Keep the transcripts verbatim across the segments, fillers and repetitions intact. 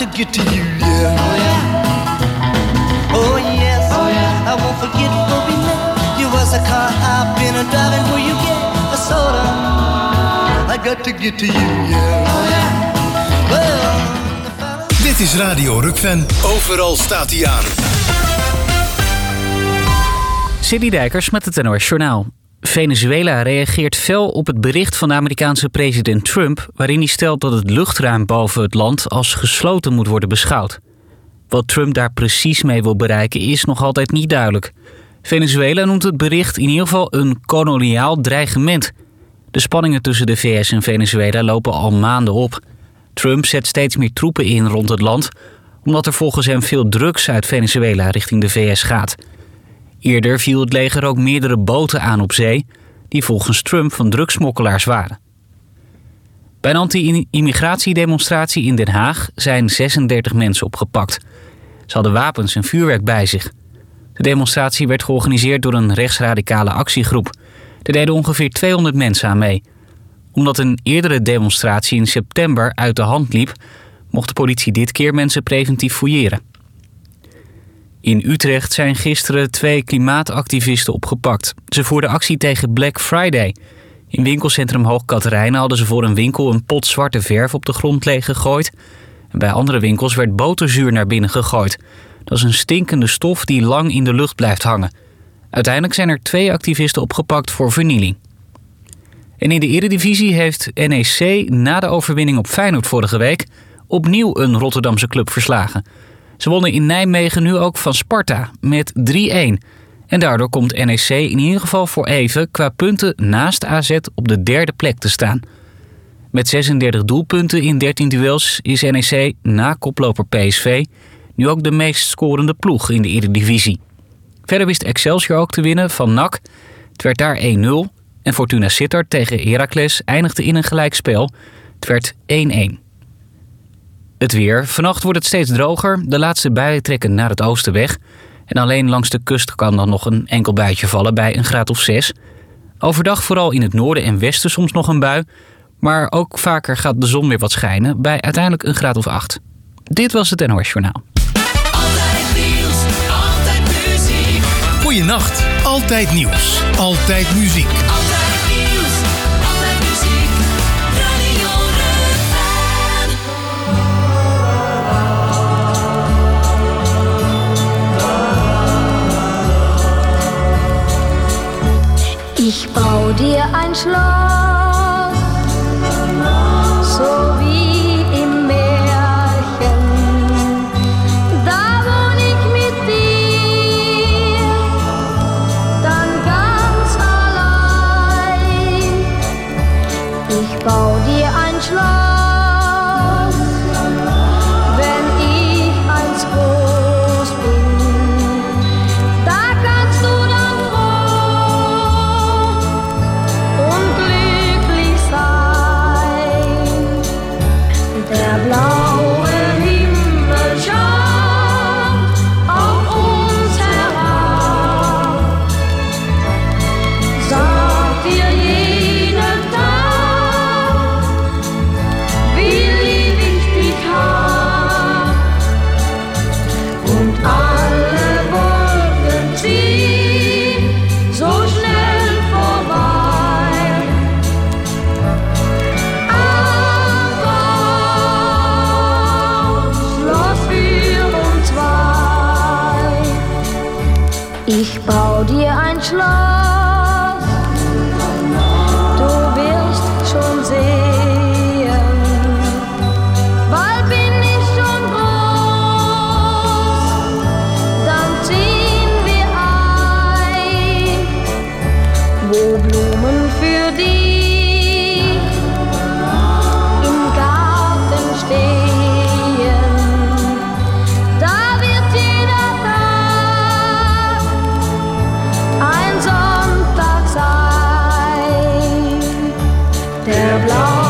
to get to you, yeah. Oh, yeah. Oh, yes. Oh, yeah. I won't forget where we met. You was a car I've been a driving where you get a soda. I got to get to you, yeah. Oh, yeah. Well, dit is Radio Rukven. Overal staat hij aan. Sidney Dijkers met het N O S Journaal. Venezuela reageert fel op het bericht van de Amerikaanse president Trump, waarin hij stelt dat het luchtruim boven het land als gesloten moet worden beschouwd. Wat Trump daar precies mee wil bereiken is nog altijd niet duidelijk. Venezuela noemt het bericht in ieder geval een koloniaal dreigement. De spanningen tussen de V S en Venezuela lopen al maanden op. Trump zet steeds meer troepen in rond het land, omdat er volgens hem veel drugs uit Venezuela richting de V S gaat. Eerder viel het leger ook meerdere boten aan op zee, die volgens Trump van drugssmokkelaars waren. Bij een anti-immigratiedemonstratie in Den Haag zijn zesendertig mensen opgepakt. Ze hadden wapens en vuurwerk bij zich. De demonstratie werd georganiseerd door een rechtsradicale actiegroep. Er deden ongeveer tweehonderd mensen aan mee. Omdat een eerdere demonstratie in september uit de hand liep, mocht de politie dit keer mensen preventief fouilleren. In Utrecht zijn gisteren twee klimaatactivisten opgepakt. Ze voerden actie tegen Black Friday. In winkelcentrum Hoog Catharijnen hadden ze voor een winkel een pot zwarte verf op de grond leeg gegooid. En bij andere winkels werd boterzuur naar binnen gegooid. Dat is een stinkende stof die lang in de lucht blijft hangen. Uiteindelijk zijn er twee activisten opgepakt voor vernieling. En in de Eredivisie heeft N E C na de overwinning op Feyenoord vorige week opnieuw een Rotterdamse club verslagen. Ze wonnen in Nijmegen nu ook van Sparta met drie-een. En daardoor komt N E C in ieder geval voor even qua punten naast A Z op de derde plek te staan. Met zesendertig doelpunten in dertien duels is N E C na koploper P S V nu ook de meest scorende ploeg in de Eredivisie. Verder wist Excelsior ook te winnen van N A C. Het werd daar één nul. En Fortuna Sittard tegen Heracles eindigde in een gelijkspel. Het werd één-één. Het weer. Vannacht wordt het steeds droger. De laatste buien trekken naar het oosten weg. En alleen langs de kust kan dan nog een enkel buitje vallen bij een graad of zes. Overdag vooral in het noorden en westen soms nog een bui. Maar ook vaker gaat de zon weer wat schijnen bij uiteindelijk een graad of acht. Dit was het N O S Journaal. Altijd nieuws, altijd muziek. Goeienacht. Altijd nieuws. Altijd muziek. Altijd nieuws, altijd muziek. Radio Rukven. Ich bau dir ein Schloss, so wie im Märchen. Da wohn ich mit dir, dann ganz allein. Ich bau dir ein Schloss, wenn ich einst groß bin. Da kannst du dann froh und glücklich sein. Der blaue Himmel schaut auf uns herab. Sagt dir jeden Tag, wie lieb ich dich hab. Und alle Wolken ziehen so schnell vorbei. Aber Schloss für uns zwei. Ich bau dir ein Schloss, du wirst schon sehen. Bald bin ich schon groß, dann ziehen wir ein, wo Blumen für dich im Garten stehen. Da wird jeder Tag ein Sonntag sein. Der blaue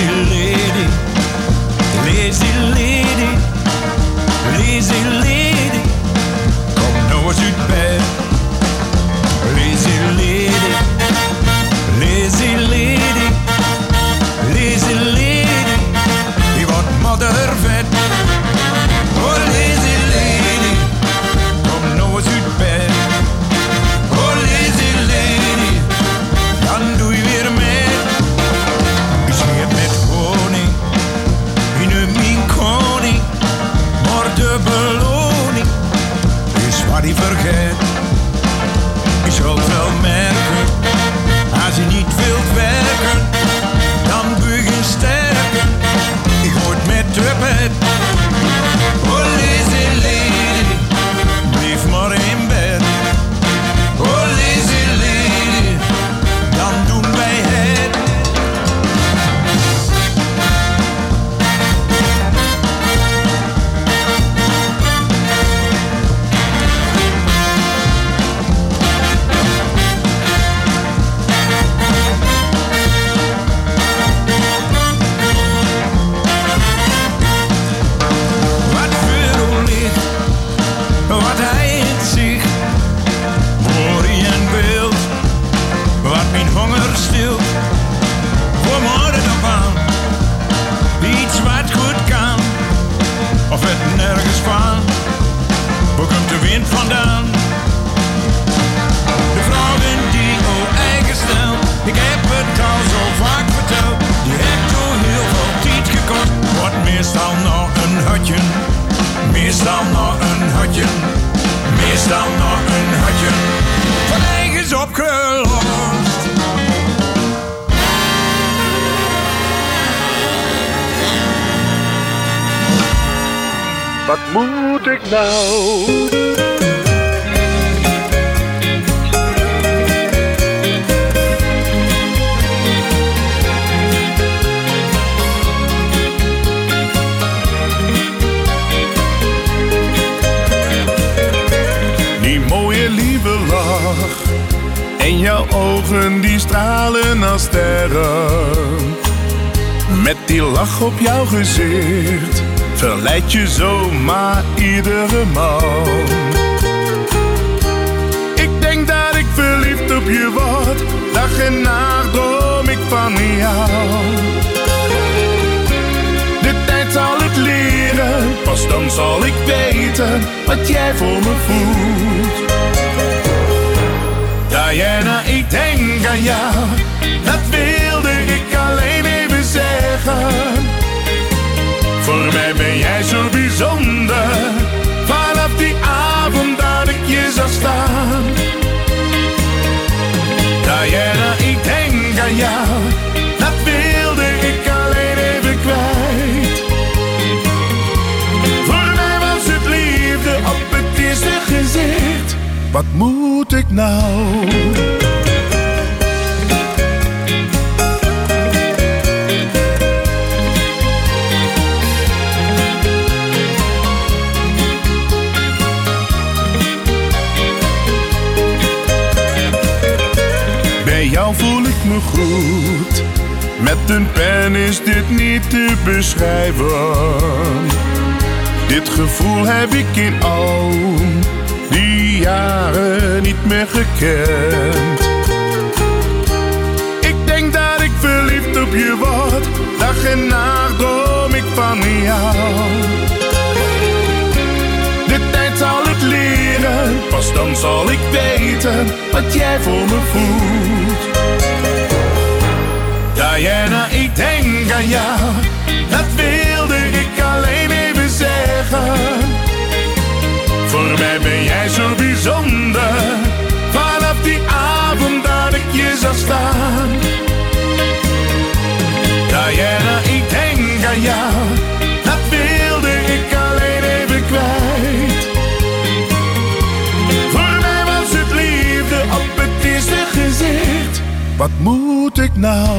lazy lady, lazy lady, lazy lady, kom nou eens uit bed. Lazy lady, lazy lady, lazy lady, die wordt moddervet. Oh lazy lady, kom nou eens uit bed. Oh lazy lady, dan doe je weer mee. Bescheerd met honing, in een mijn koning, maar de beloning is wat hij vergeet. Je zult wel merken, als je niet wilt werken, dan begin sterken. Ik hoor het met de pet. Oh lazy lady, blijf maar in bed. Oh lazy lady, dan doen wij het. Wat vuur ligt, wat hij in zich, voor je een beeld, wat mijn honger stilt. Voor morgen op aan, iets wat goed kan, of het nergens van, waar komt de wind vandaan? De vrouwen die al eigen stelt, ik heb het al zo vaak verteld, die heeft toen heel veel tijd gekost, wordt meestal nog een hutje, meestal nog een hutje, meestal nog een hutje, van eigens opgelost. Wat moet ik nou? Die mooie lieve lach en jouw ogen die stralen als sterren. Met die lach op jouw gezicht verleid je zomaar iedere man. Ik denk dat ik verliefd op je word, dag en nacht droom ik van jou. De tijd zal het leren, pas dan zal ik weten wat jij voor me voelt. Diana, ik denk aan jou, dat wilde ik alleen even zeggen. Voor mij ben jij zo bijzonder, vanaf die avond dat ik je zag staan. Diana, ik denk aan jou, dat wilde ik alleen even kwijt. Voor mij was het liefde op het eerste gezicht. Wat moet ik nou? Bij jou voel ik me goed, met een pen is dit niet te beschrijven. Dit gevoel heb ik in al die jaren niet meer gekend. Ik denk dat ik verliefd op je word, dag en nacht droom ik van jou. De tijd zal het leren, pas dan zal ik weten wat jij voor me voelt. Diana, ik denk aan jou, dat wilde ik alleen even zeggen. Voor mij ben jij zo bijzonder, vanaf die avond dat ik je zag staan. Diana, ik denk aan jou, dat wilde ik alleen even kwijt. Voor mij was het liefde op het eerste gezicht. Wat moet ik nou?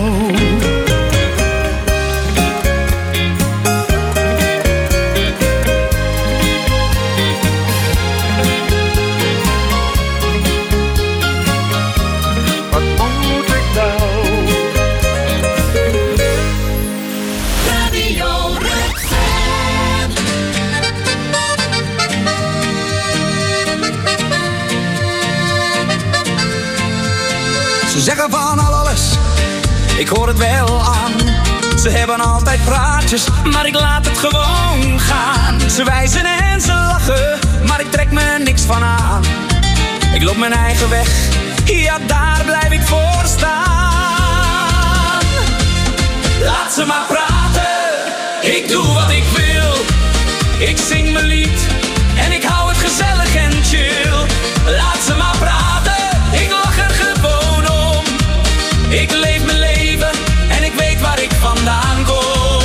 ik hoor het wel aan. Ze hebben altijd praatjes, maar ik laat het gewoon gaan. Ze wijzen en ze lachen, maar ik trek me niks van aan. Ik loop mijn eigen weg, ja daar blijf ik voor staan. Laat ze maar praten, ik doe wat ik wil. Ik zing mijn lied en ik hou het gezellig en chill. Laat ze maar praten, ik lach er gewoon om. Ik leef mijn leven en ik weet waar ik vandaan kom.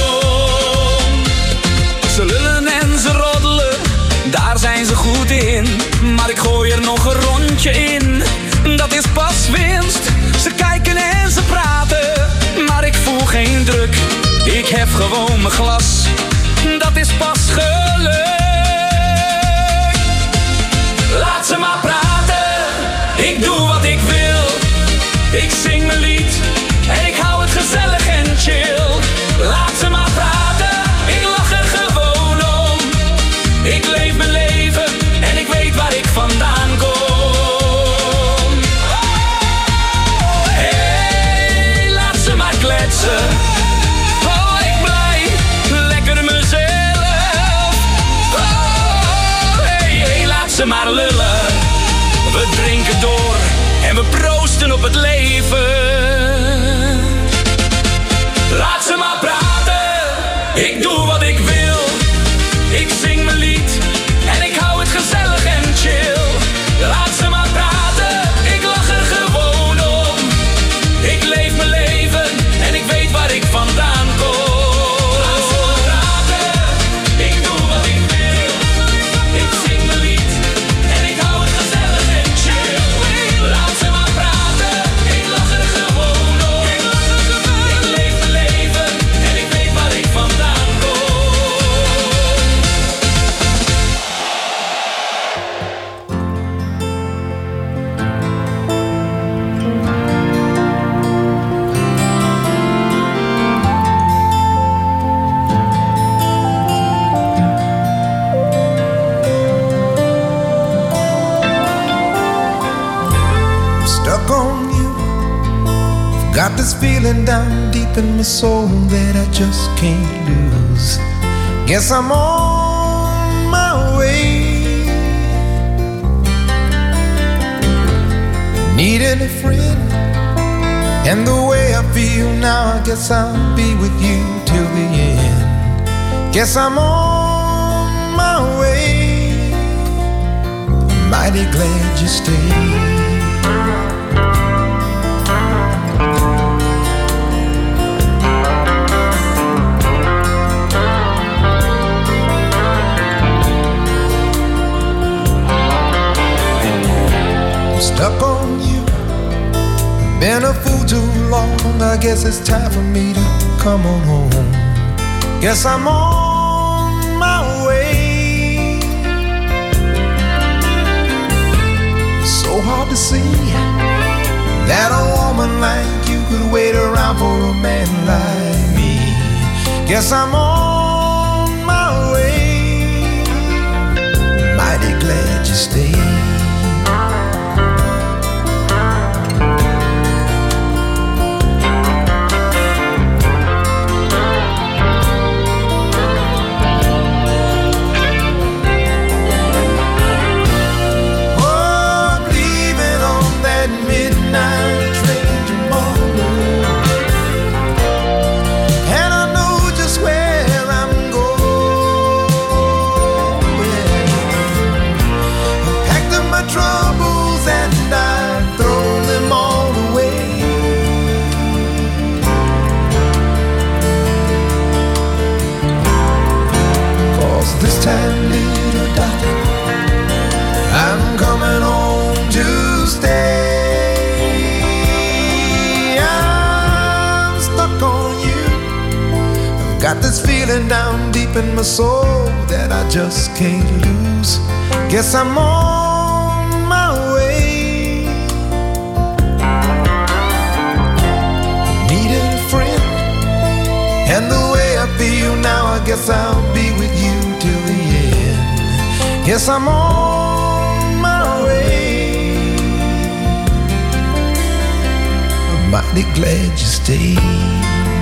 Ze lullen en ze roddelen, daar zijn ze goed in. Maar ik gooi er nog een rondje in, dat is pas winst. Ze kijken en ze praten, maar ik voel geen druk. Ik hef gewoon mijn glas, dat is pas geluk. Laat ze maar praten, ik doe wat ik wil. Ik zing mijn lied en ik hou het gezellig en chill. Laat ze maar praten, ik lach er gewoon om. Ik leef mijn leven en ik weet waar ik vandaan kom. Hey, laat ze maar kletsen. Oh, ik blijf lekker mezelf. Oh, hey, hey, laat ze maar lullen. We drinken door en we proosten op het leven. Laat ze maar praten, ik doe wat ik wil. Ik zing mijn lied en ik hou het gezellig en chill. Laat ze maar praten, ik lach er gewoon om. Ik leef mijn leven en ik weet waar ik vandaan kom. Laat ze maar praten, ik doe wat ik wil. Ik zing mijn lied en ik hou het gezellig en chill. Laat ze maar praten, ik lach er gewoon om. Ik leef mijn leven en ik weet waar ik vandaan kom. Stuck on you. Got this feeling down deep in my soul that I just can't lose. Guess I'm on my way. Needing a friend, and the way I feel now, I guess I'll be with you till the end. Guess I'm on my way. Mighty glad you stayed. Stuck on you, been a fool too long. I guess it's time for me to come on home. Guess I'm on my way. So hard to see that a woman like you could wait around for a man like me. Guess I'm on my way. Mighty glad you stayed. Time, little darling, I'm coming home to stay. I'm stuck on you. I've got this feeling down deep in my soul that I just can't lose. Guess I'm on my way. Needed a friend, and the way I feel now, I guess I'll be with you till the end. Guess I'm on my way. mighty glad you stayed.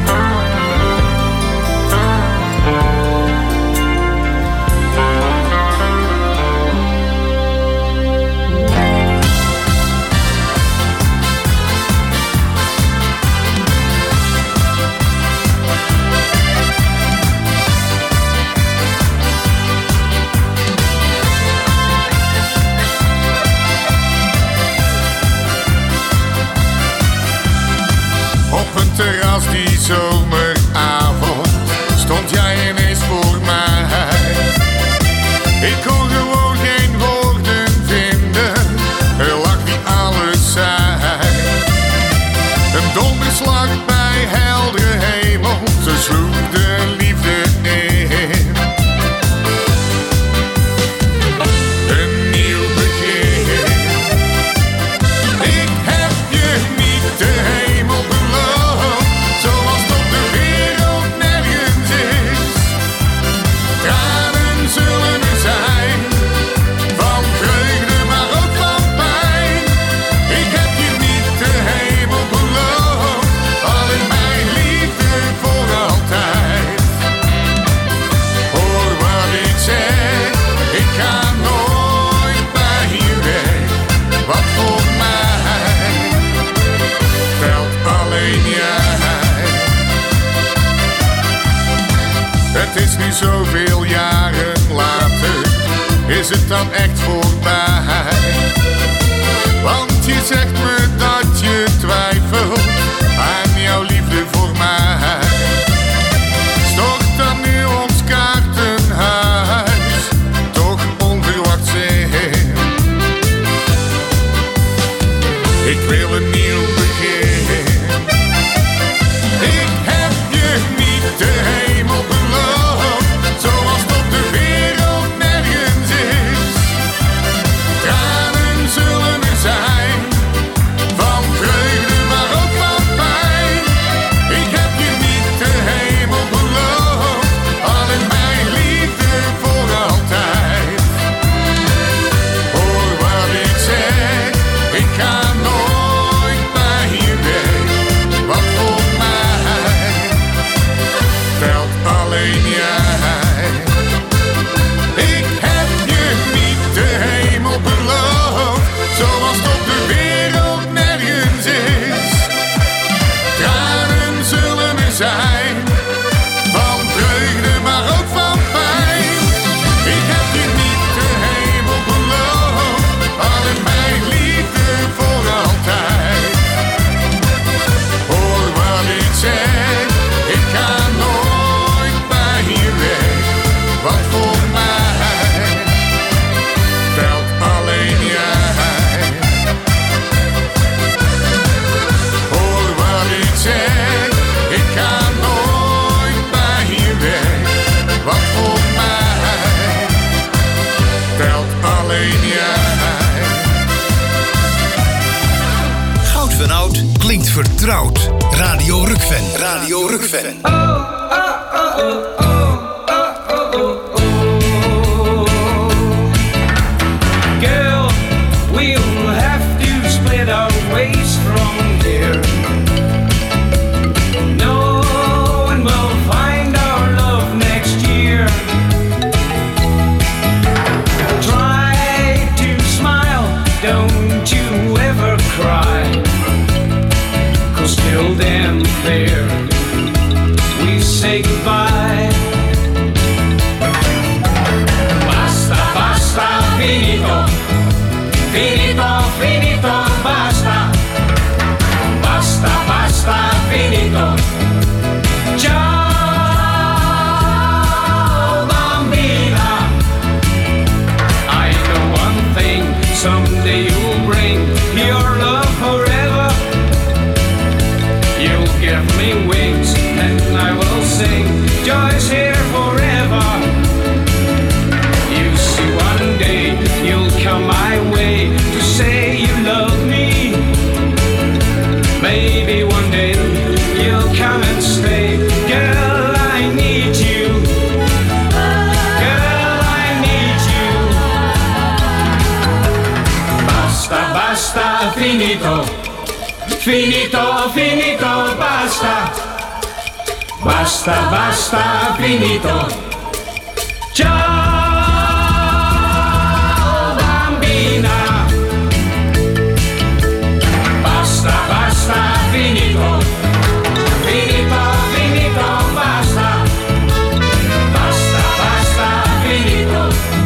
Terras die zomeravond stond jij ineens voor mij. Ik kon gewoon geen woorden vinden, er lag wie alles zei. Een donderslag bij heldere hemel, zo sloeg de liefde in. Een nieuw begin. Ik heb je niet de hemel beloofd, zoals het op de wereld nergens is. Tranen zullen er zijn, van vreugde maar ook van pijn. Ik heb je niet de hemel beloofd, alleen mijn liefde voor altijd. Hoor wat ik zeg, ik ga nooit bij je weg. Wat voor mij telt alleen jij. Het is nu zoveel jaren later, is het dan echt voorbij? Want je zegt me dat je twijfelt aan jouw liefde voor mij. Stort dan nu ons kaartenhuis toch onverwachts in. Ik wil een nieuw begin. Ik heb je niet de hemel beloofd, zoals het op de wereld nergens is. Tranen zullen er zijn, van vreugde maar ook van pijn. Ik heb je niet de hemel beloofd, alleen mijn liefde voor altijd. Hoor wat ik zeg, ik ga nooit bij je weg. Wat voor mij telt alleen jij. Ik heb je niet de hemel beloofd, zoals het op de wereld nergens is. Tranen zullen er zijn, van vreugde maar ook van pijn. Ik heb je niet de hemel beloofd, alleen mijn liefde voor altijd. Hoor wat ik zeg, ik ga nooit bij je weg. Wat voor mij telt alleen jij. Hoor wat ik zeg, ik ga nooit bij je weg. Wat voor mij telt alleen jij. Goud van Oud klinkt vertrouwd. Radio Rukven. Radio Rukven. Girl, we'll have to split our ways from here. No one will find our love next year. Try to smile, don't you ever cry. 'Cause till then there we say goodbye. Basta, basta, finito. Finito, finito, basta. Basta, basta, finito. Ciao, bambina. I know one thing, someday you'll bring your love forever. You'll give me wings and I will sing. Joy's here forever. You see, one day you'll come my way to say you love me. Maybe one day you'll come and stay. Girl, I need you. Girl, I need you. Basta, basta, finito. Finito, finito, basta. Basta, basta, finito. Ciao, bambina. Basta, basta, finito. Finito, finito, basta. Basta, basta, finito.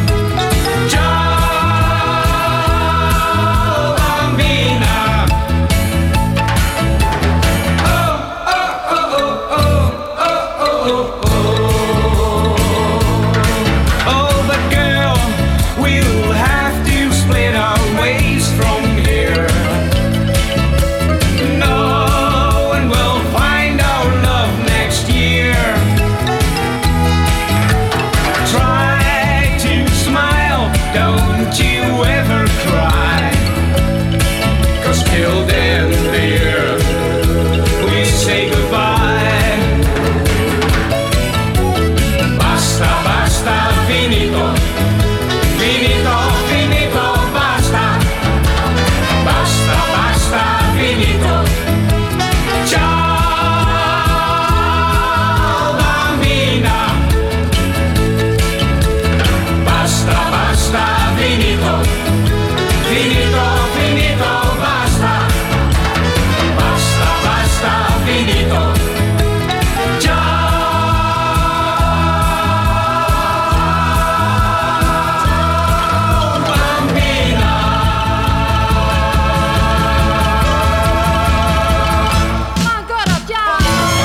Ciao, bambina. Oh, oh, oh, oh, oh, oh, oh, oh. Oh, but girl, we'll have to split our ways from here. No one will find our love next year. Try to smile, don't you ever cry. 'Cause till then, dear, we say goodbye. Basta, basta, finito. Finito, finito, basta. Basta, basta, finito. Ciao, bambina. Basta, basta, finito. Finito, finito, basta. Basta, basta, finito. Ciao, bambina. Ancora ciao!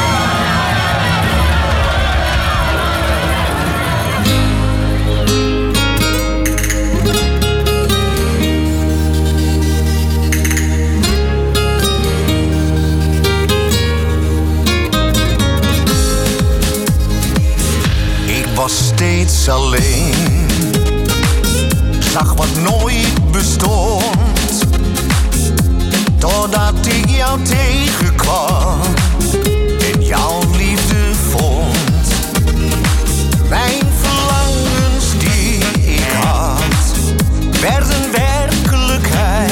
Ik was steeds alleen, zag wat nooit bestond, totdat ik jou tegenkwam en jouw liefde vond. Mijn verlangens die ik had, werden werkelijkheid.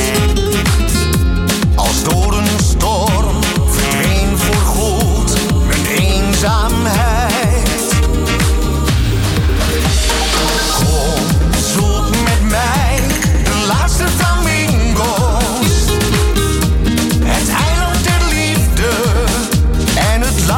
Als door een storm verdween voorgoed mijn eenzaamheid. Kom, zoek met mij de laatste flamingo's. Het eiland der liefde en het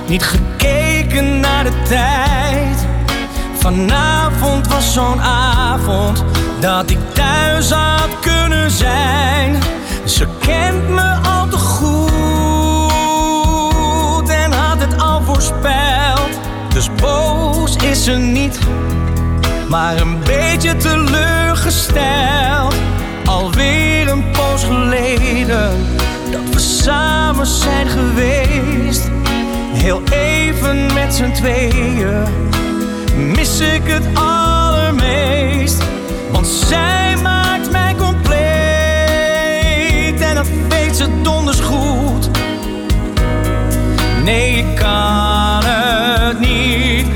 niet gekeken naar de tijd. Vanavond was zo'n avond dat ik thuis had kunnen zijn. Ze kent me al te goed en had het al voorspeld. Dus boos is ze niet, maar een beetje teleurgesteld. Alweer een poos geleden dat we samen zijn geweest. Heel even met z'n tweeën mis ik het allermeest. Want zij maakt mij compleet en dat weet ze donders goed. Nee, ik kan het niet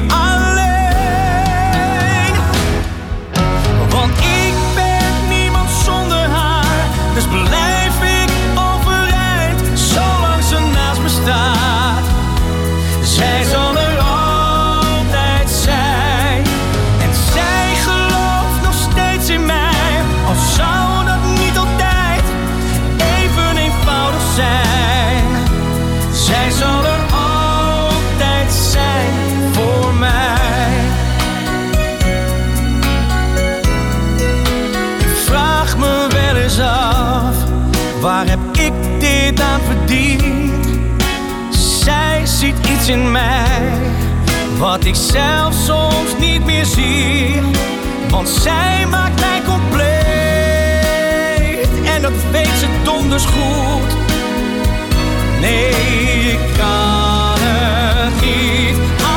alleen. Want ik ben niemand zonder haar. Dus blijf ik overeind zolang ze naast me staat. Zij zal er altijd zijn. En zij gelooft nog steeds in mij. Al zou dat niet altijd even eenvoudig zijn. Zij zal er altijd zijn voor mij. Ik vraag me wel eens af, waar heb ik dit aan verdiend? Zij ziet iets in mij wat ik zelf soms niet meer zie. Want zij maakt mij compleet en dat weet ze donders goed. Nee, ik kan het niet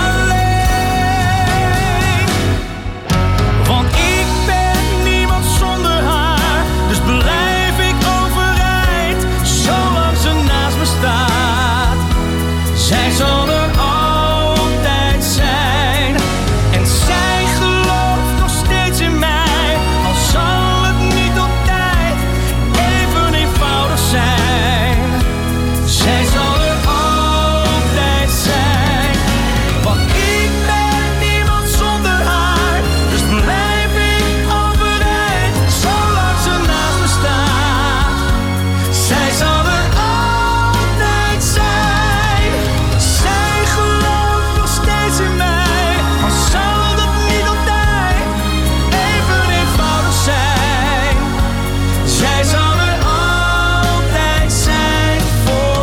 alleen. Want ik ben niemand zonder haar. Dus blijf ik overeind zolang ze naast me staat. Zij zal er altijd zijn. En zij gelooft nog steeds in mij. Al zal het niet altijd even eenvoudig zijn. Zij zal er altijd zijn. Want ik ben niemand zonder haar. Dus blijf ik overeind zolang ze naast me staat. Zij zal er altijd zijn. Zij gelooft nog steeds in mij. Al zal dat niet altijd even eenvoudig zijn. Zij zal er altijd zijn voor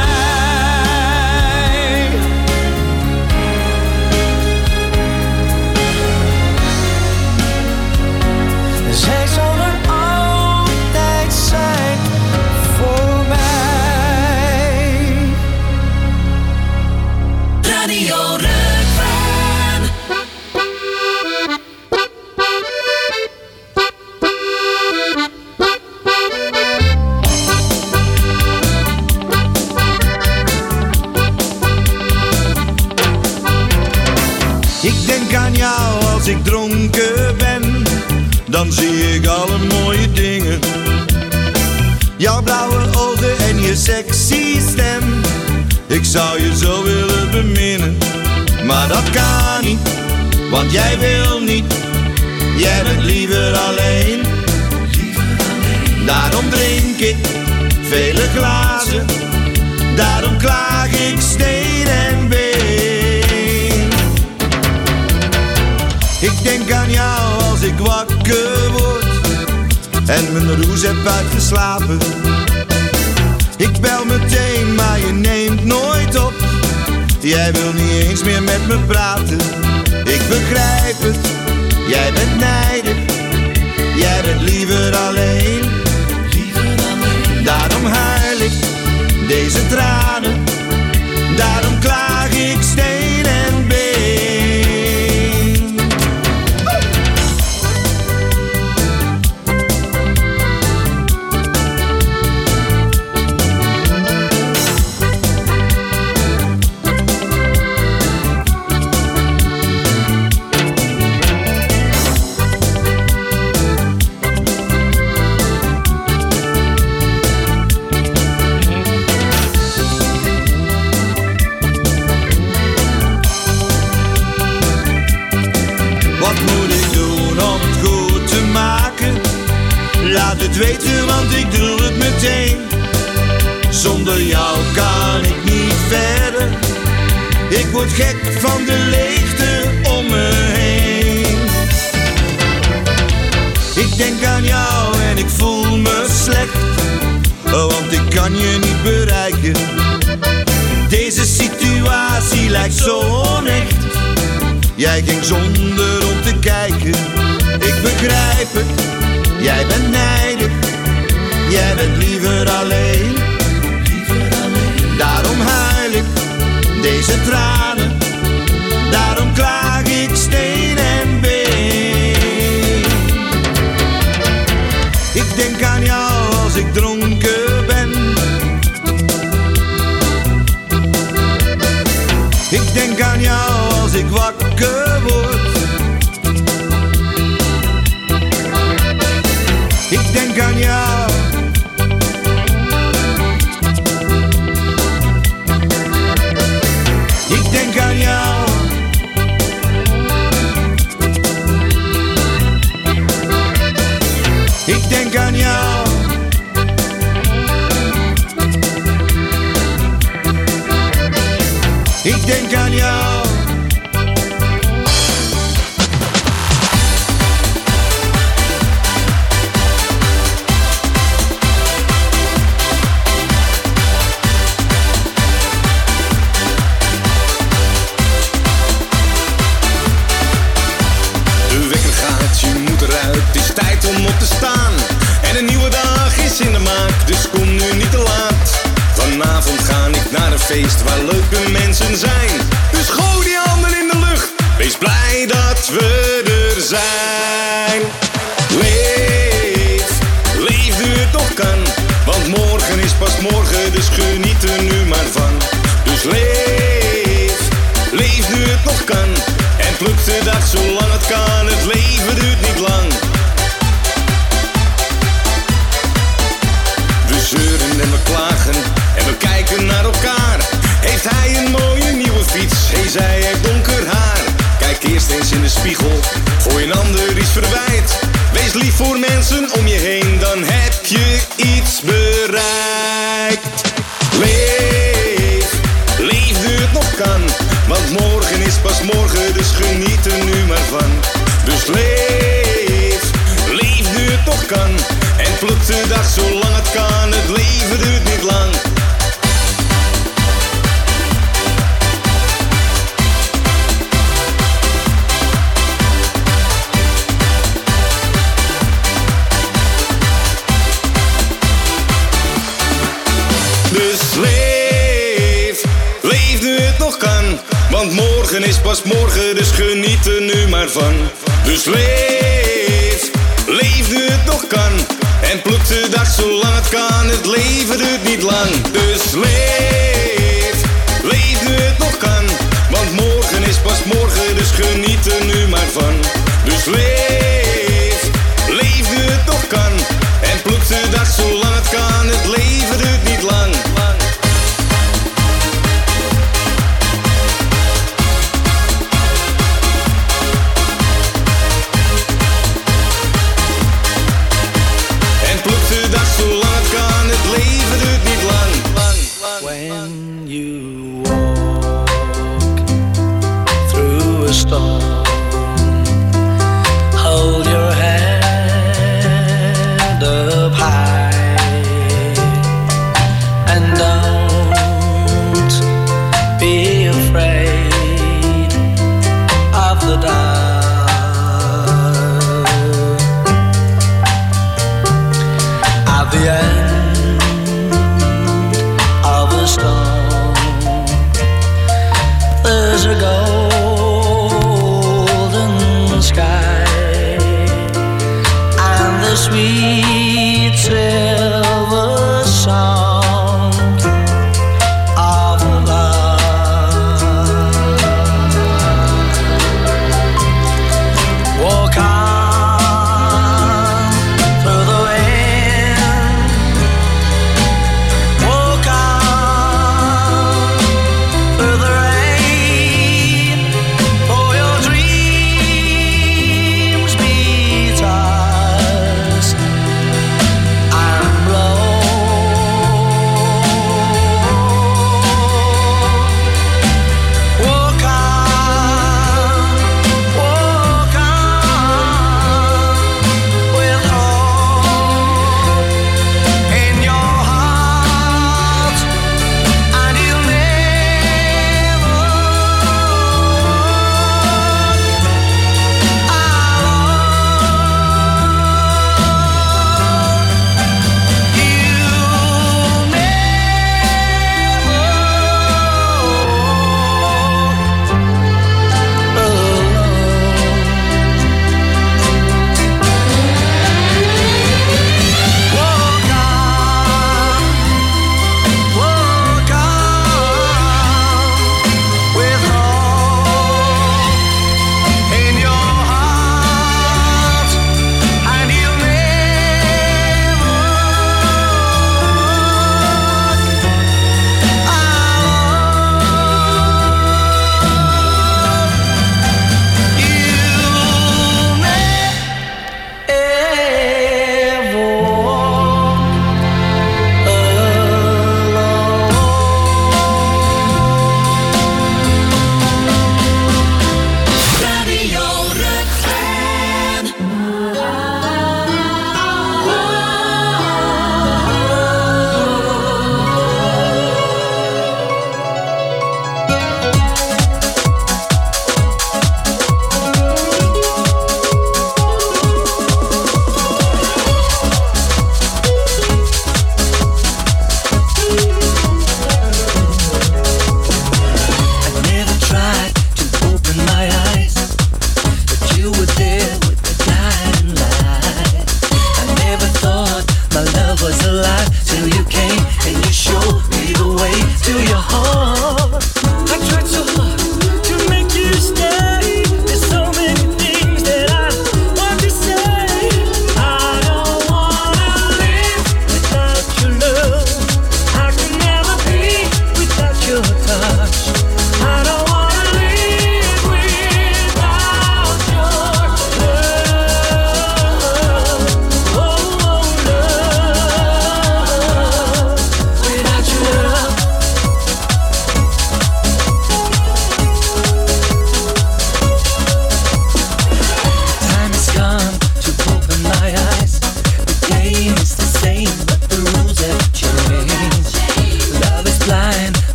mij. Zij zal er altijd zijn voor mij. Radio Rukven. Ik denk aan jou als ik dronken ben. Dan zie ik alle mooie dingen. Jouw blauwe ogen en je sexy stem. Ik zou je zo willen beminnen. Maar dat kan niet, want jij wil niet. Jij bent liever alleen. Daarom drink ik vele glazen. Daarom klaag ik steen en been. Ik denk aan jou als ik wakker word en mijn roes heb uitgeslapen. Ik bel meteen, maar je neemt nooit op. Jij wil niet eens meer met me praten. Ik begrijp het, jij bent nijdig. Jij bent liever alleen. Daarom huil ik deze tranen. Daarom klaag ik steen en been. Ik word gek van de leegte om me heen. Ik denk aan jou en ik voel me slecht, want ik kan je niet bereiken. Deze situatie lijkt zo onecht. Jij ging zonder om te kijken. Ik begrijp het, jij bent nijdig. Jij bent liever alleen. Daarom huil ik deze tranen. Daarom klaag ik steen en been. Ik denk aan jou als ik dronken ben. Ik denk aan jou als ik wakker word. Ik denk aan jou. Ik denk aan jou. Ik denk aan jou. Ik denk aan jou. De wekker gaat, je moet eruit, het is tijd om op te staan. En een nieuwe dag is in de maak, dus kom nu niet te laat. Vanavond ga ik naar een feest waar leuke mensen zijn. Dus gooi die handen in de lucht, wees blij dat we er zijn. Leef, leef nu het nog kan, want morgen is pas morgen, dus geniet er nu maar van. Dus leef, leef nu het nog kan, en pluk de dag zolang het kan, het leven duurt niet lang. We zeuren en we klagen en we kijken naar elkaar. Heeft hij een mooie nieuwe fiets? Hey, zij heeft donker haar. Kijk eerst eens in de spiegel, voor een ander iets verwijt. Wees lief voor mensen om je heen, dan heb je iets bereikt. Leef, leef nu het nog kan, want morgen is pas morgen, dus geniet er nu maar van. Dus leef, leef nu het nog kan, en pluk de dag zolang het kan, het leven duurt niet lang. Dus leef, leef nu het nog kan, want morgen is pas morgen, dus geniet er nu maar van. Dus leef, leef nu het nog kan, en pluk de dag zolang het kan, het leven duurt niet lang. Dus leef, leef nu het nog kan, want morgen is pas morgen, dus geniet er nu maar van. Dus leef, leef nu het nog kan, en pluk de dag zolang het kan, het leven duurt niet lang. When you walk through a storm, hold your head up high and don't be afraid of the dark. At the end there's a golden sky and the sweet silver sound of love. Walk on through the wind, walk on through the rain, for your dreams beat us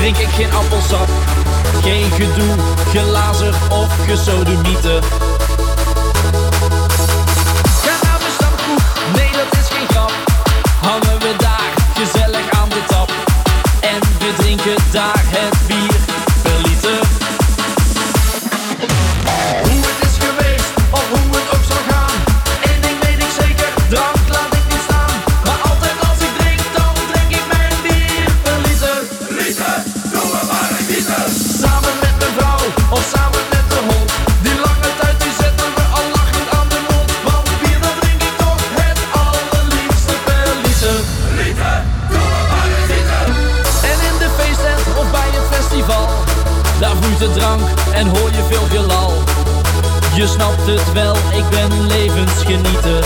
drink ik geen appelsap. Geen gedoe, gelazer of gesodemieten. Ga naar de stamkroeg, nee dat is geen grap. Hangen we daar gezellig aan de tap. En we drinken daar het bier per liter. Hoe het is geweest, of hoe het ook zal gaan. Eén ding weet ik zeker, drank laat ik niet staan. Maar altijd als ik drink, dan drink ik mijn bier per liter. Liter, doe we maar een liter. Samen met mijn vrouw, of samen met de hond. Die lange tijd, die zetten we al lachend aan de mond. Want bier, dat drink ik toch het allerliefste per liter. Liter, doe we maar een liter. En in de feesttent of bij het festival, daar vloeit de drank en hoor je veel gelal. Je snapt het wel, ik ben levensgenieter.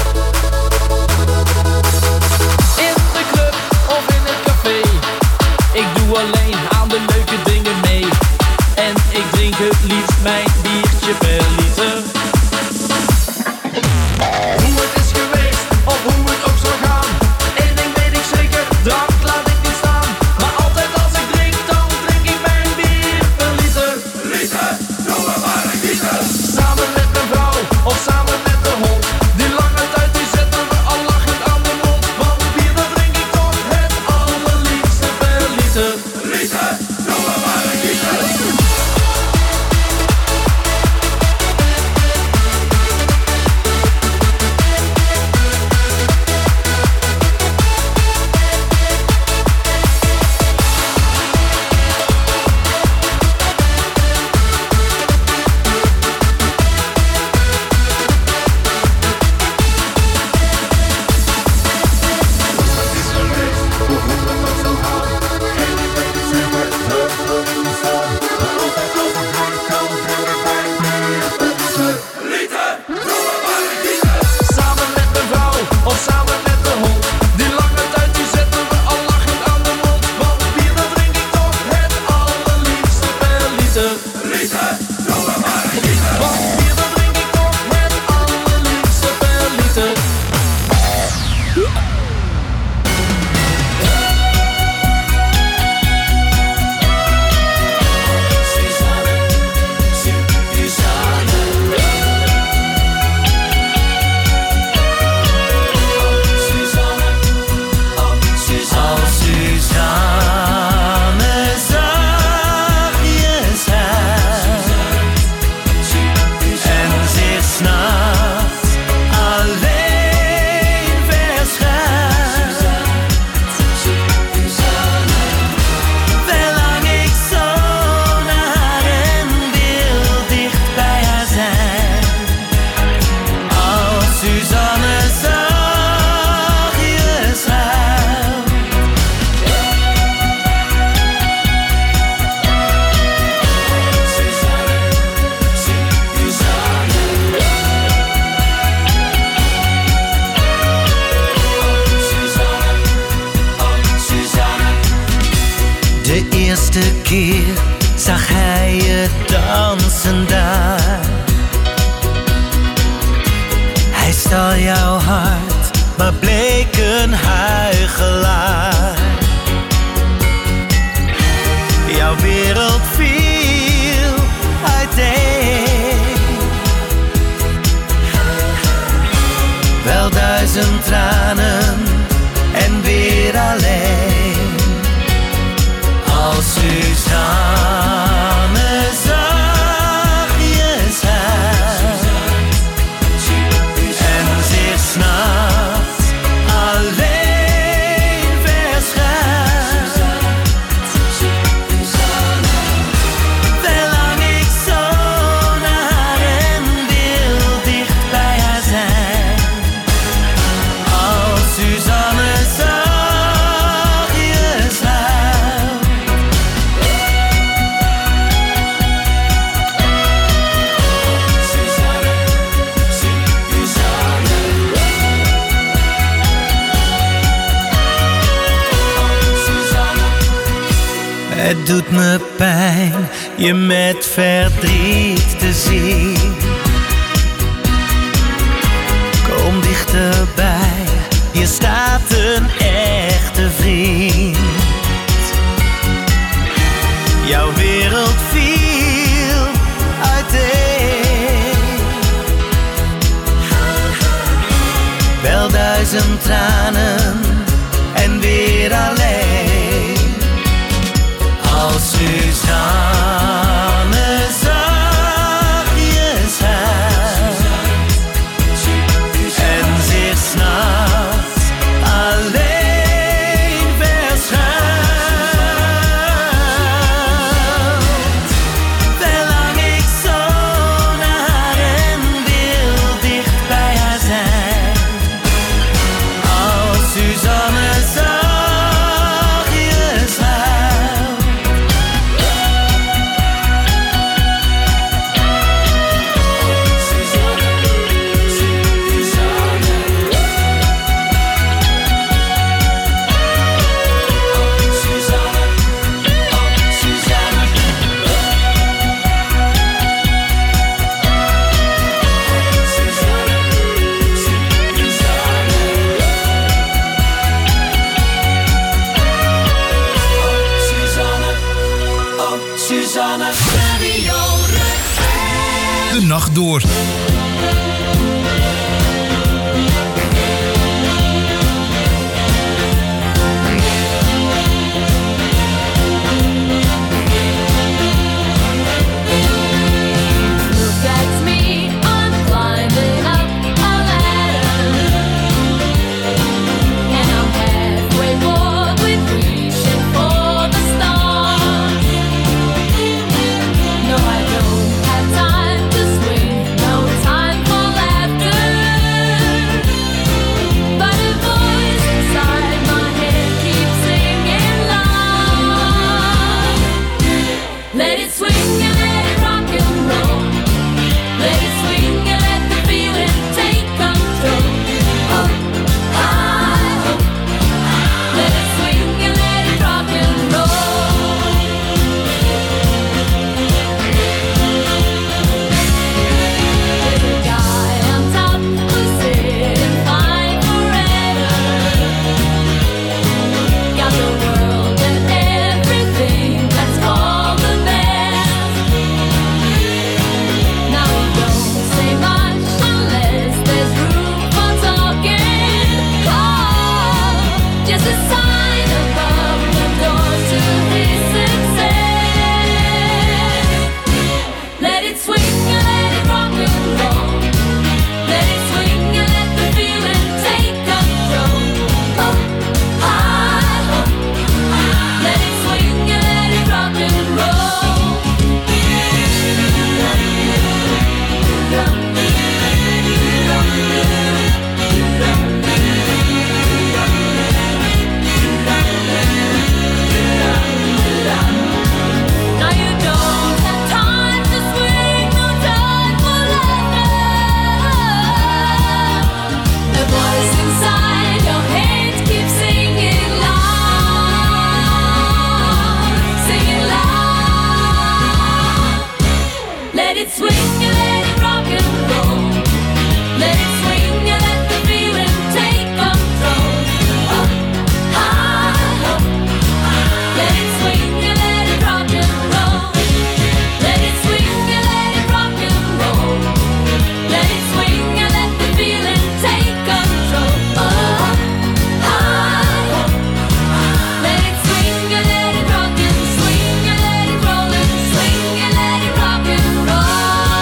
In de club of in het café, ik doe alleen aan de leuke dingen mee. En ik drink het liefst mijn biertje per liter. Hoe het is geweest, of hoe het ook zal gaan. Eén ding weet ik zeker, drank laat ik niet staan. Maar altijd als ik drink, dan drink ik mijn bier per liter. Liter, doe we maar een liter. Samen met mijn vrouw, of samen met de hond. Die lange tijd, die zetten we al lachend aan de mond. Want bier, dat drink ik toch het allerliefste per liter. Liter, doe we maar een liter. Samen met mijn vrouw, of samen met de hond. Die lange tijd, die zetten we al lachend aan de mond. Want bier, dat drink ik toch het allerliefste per liter. Liter, doe we maar een liter. Want bier, dat drink ik toch het allerliefste per liter. Als Suzanne zachtjes huilt en zich 's nachts alleen verschuilt, verlang ik zo naar haar en wil dicht bij haar zijn. Als Suzanne zachtjes huilt. De eerste keer zag hij je dansen daar. Hij stal jouw hart, maar bleek een huichelaar. Jouw wereld viel uiteen. Wel duizend tranen en weer alleen. Als Suzanne zachtjes huilt en zich 's nachts alleen verschuilt, verlang ik zo naar haar en wil dicht bij haar zijn. Als Suzanne zachtjes huilt. Het doet me pijn je met verdriet te zien. Kom dichterbij, hier staat een echte vriend. duizend tranen en weer alleen. Als Suzanne zachtjes huilt en zich 's nachts alleen verschuilt, verlang ik zo naar haar en wil dicht bij haar zijn. Als Suzanne zachtjes huilt. Suzanne, Radio Rukven. De nacht door. Look at me, I'm climbing up a ladder, and I'm halfway bored with reaching for the stars. No, I don't have time to swing, no time for laughter, but a voice inside my head keeps singing loud. Let it swing and let it rock and roll. Let it swing and let the feeling take control. Oh, I hope. Let it swing and let it rock and roll. The guy on top was sitting fine forever. Got the world and everything, that's all the best. Now we don't say much unless there's room for talking. Oh, just a sign above the door to his success. Let it swing and let it rock and roll. Let it swing and let the feeling take control. Oh, I hope. Let it swing and let it rock and roll. Now you don't have time to swing, no time for laughter. The voice inside your head keeps singing loud, singing loud. Let it swing and let it rock and roll. Let it swing and let the feeling take control. Oh, I hope. Let it swing and let it rock and roll. Let it swing and let it rock and roll. Let it swing and let the feeling take control. Oh, I hope. Let it swing and let it rock and swing and let it roll and swing and let it rock and roll.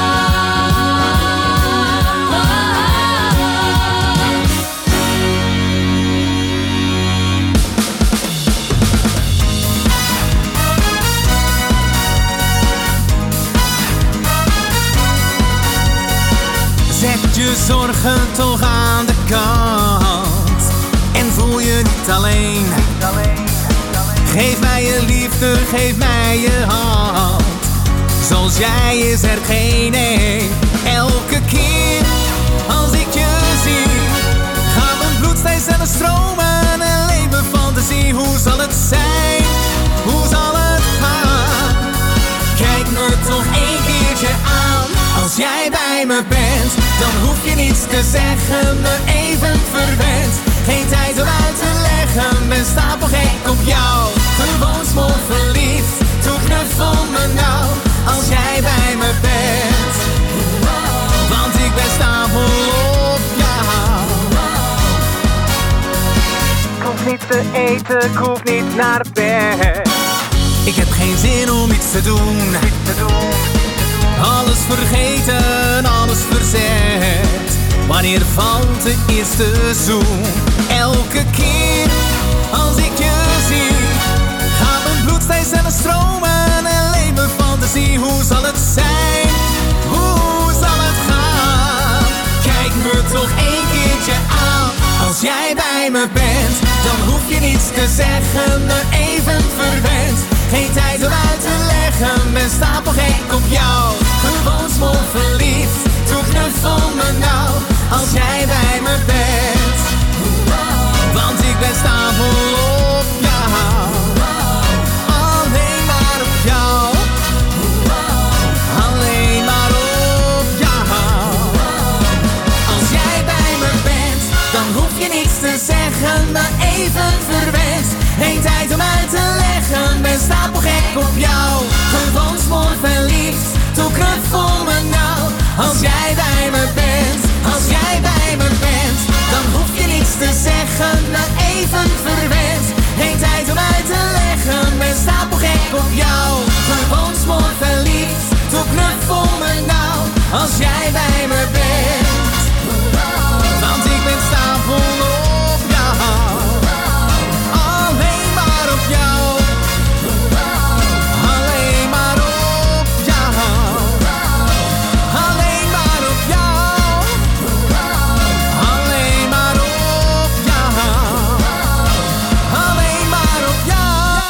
Zet je zorgen toch aan de kant en voel je niet alleen. Geef mij je liefde, geef mij je hand. Zoals jij is er geen een. Elke keer als ik je zie, gaat mijn bloed steeds sneller stromen en leeft mijn fantasie. Hoe zal het zijn? Hoe zal het gaan? Kijk me toch één keertje aan. Als jij bij me bent, dan hoef je niets te zeggen, me even verwend. Geen tijd om uit te leggen, ben stapelgek op jou. Gewoon smoor verliefd, toe knuffel me nou. Als jij bij me bent, want ik ben stapel op jou. te eten, ik hoef niet naar bed. Ik heb geen zin om iets te doen. Alles vergeten, alles verzet. Wanneer valt de eerste zoen? Elke keer als ik je zie, gaat mijn bloed steeds sneller stromen en leeft mijn fantasie. Hoe zal het zijn? Hoe zal het gaan? Kijk me toch één keertje aan. Als jij bij me bent, dan hoef je niets te zeggen, me even verwend. Geen tijd om uit te leggen, ben stapelgek op jou. Gewoon smoor verliefd, doe knuffel me nou. Als jij bij me bent, want ik ben stapel op jou. Alleen maar op jou. Alleen maar op jou. Als jij bij me bent, dan hoef je niets te zeggen, me even verwend. Geen tijd om uit te leggen, ben stapelgek op jou. Gewoon smoor verliefd, doe knuffel me nou. Als jij bij me bent, als jij bij me bent, dan hoef je niets te zeggen, me even verwend. Geen tijd om uit te leggen, ben stapelgek op jou. Gewoon smoor verliefd, doe knuffel me nou. Als jij bij me bent, want ik ben stapel op jou. Alleen maar op jou. Alleen maar op jou. Alleen maar op jou. Alleen maar op jou. Alleen maar op jou.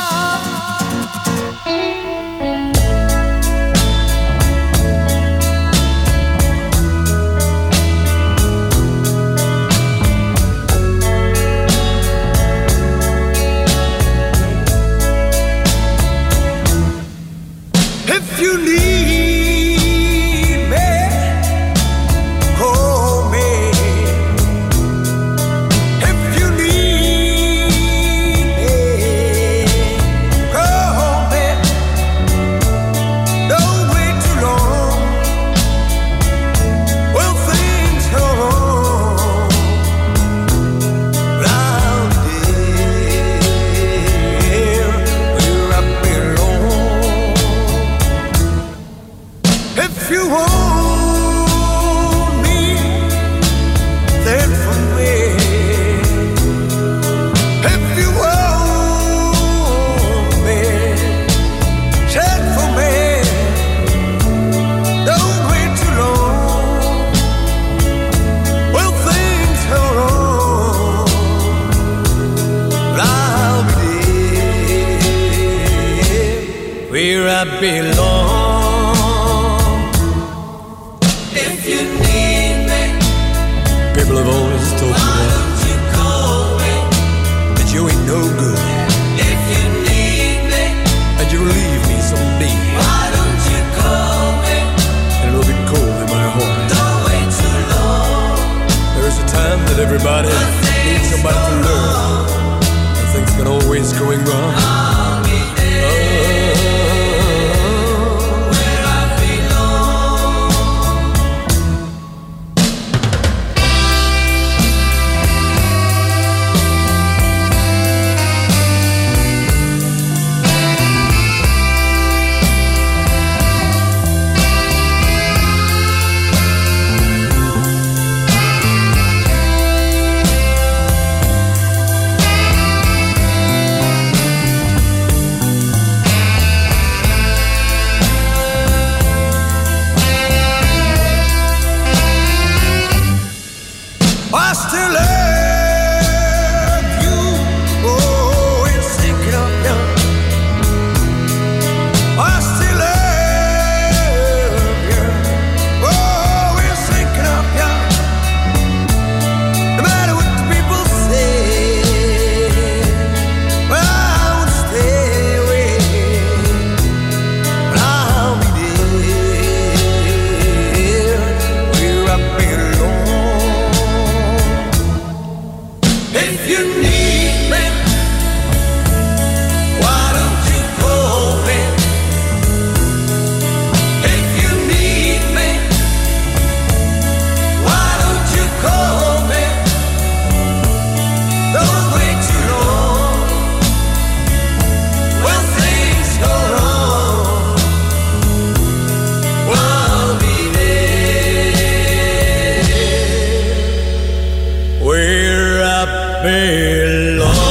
If you need me, call me. If you need me, call me. Don't wait too long. Well, things go wrong. I'll be there where I belong. If you want me, then for me. If you want me, check for me. Don't wait too long. Well, things go wrong. I'll be there where I belong. If you need me, people have always told me that, you call me, that you ain't no good. If you need me, and you'll leave me someday, why don't you call me? And it'll be cold in my heart. Don't wait too long. There is a time that everybody needs somebody to learn, and things can always going wrong. I'll be there. Where I belong. belong.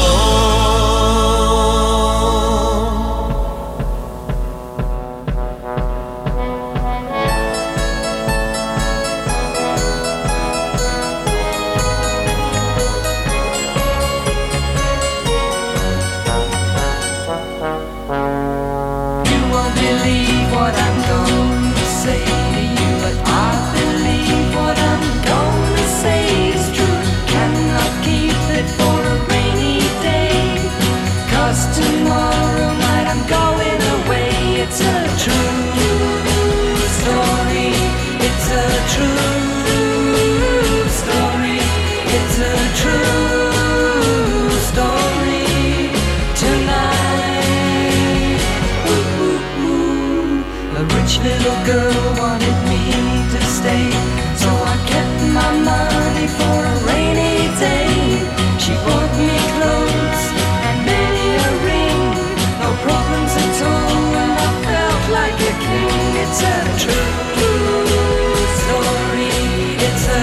Little girl wanted me to stay, so I kept my money for a rainy day. She bought me clothes and many a ring, no problems at all, and I felt like a king. It's a true story, it's a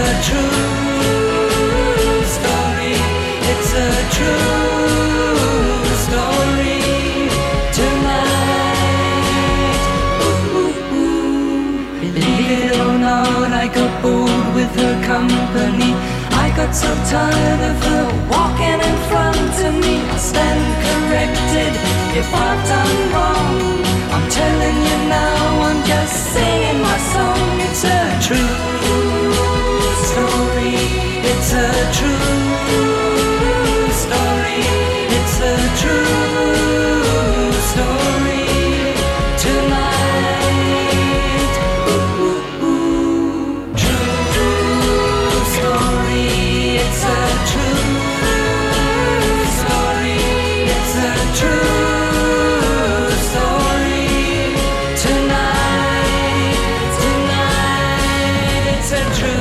true story, it's a true story tonight. Believe it or not, I got bored with her company. I got so tired of her walking in front of me. I stand corrected if I've done wrong. I'm telling you now, I'm just singing my song. It's a true story, it's a true